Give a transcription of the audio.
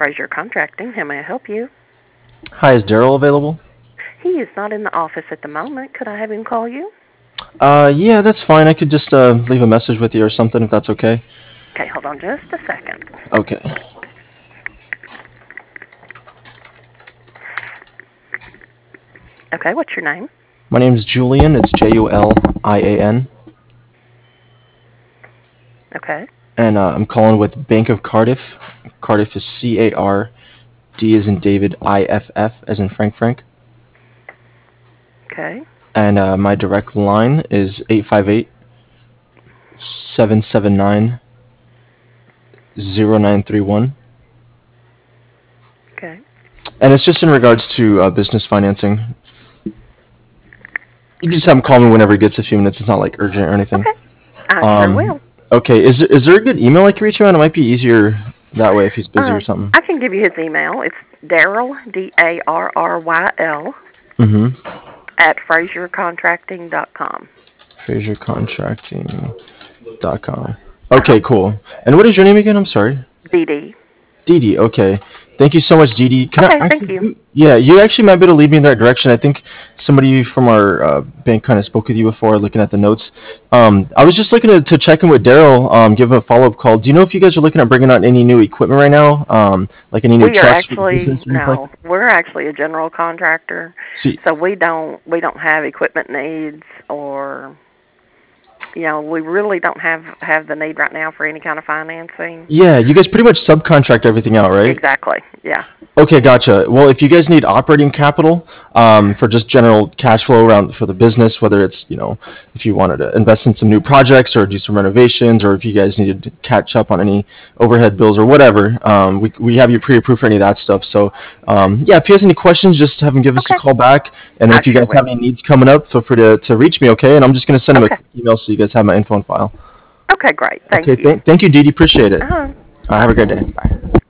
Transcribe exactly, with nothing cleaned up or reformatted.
Frazier Contracting. How may I help you? Hi, is Daryl available? He is not in the office at the moment. Could I have him call you? Uh, yeah, that's fine. I could just uh, leave a message with you or something if that's okay. Okay, hold on just a second. Okay. Okay, what's your name? My name is Julian. It's J U L I A N. Okay. And uh, I'm calling with Bank of Cardiff. Cardiff is C A R D as in David, I F F as in Frank Frank. Okay. And uh, my direct line is eight five eight, seven seven nine, zero nine three one. Okay. And it's just in regards to uh, business financing. You can just have him call me whenever he gets a few minutes. It's not like urgent or anything. Okay. I sure Um, will. okay, is is there a good email I can reach him at? It might be easier that way if he's busy or Uh, something. I can give you his email. It's Daryl, D A R R Y L, Mm-hmm. at frazier contracting dot com. frazier contracting dot com. Uh-huh. Okay, cool. And what is your name again? I'm sorry. D D. Dee Dee, okay. Thank you so much, Dee Dee. Can I Okay, thank actually, you. you- yeah, you actually might be able to lead me in that direction. I think somebody from our uh, bank kind of spoke with you before, looking at the notes. Um, I was just looking to, to check in with Daryl, um, give him a follow-up call. Do you know if you guys are looking at bringing on any new equipment right now? Um, like any new We are trucks for the actually business or anything like no, that? we're actually a general contractor, See, so we don't we don't have equipment needs, or you know, we really don't have have the need right now for any kind of financing. yeah, you guys pretty much subcontract everything out, right? Exactly. Yeah. Okay, gotcha. Well, if you guys need operating capital um, for just general cash flow around for the business, whether it's, you know, if you wanted to invest in some new projects or do some renovations, or if you guys needed to catch up on any overhead bills or whatever, um, we, we have you pre-approved for any of that stuff. So, um, yeah, if you has any questions, just have him give us a Okay. call back. And I if you sure guys have will. any needs coming up, feel free to, to reach me, okay? And I'm just going to send him a Okay. quick email so you guys have my info on file. Okay, great. Okay, Thank you. th- thank you, Dee Dee. Appreciate it. Uh-huh. Uh, have Bye. a great day. Bye.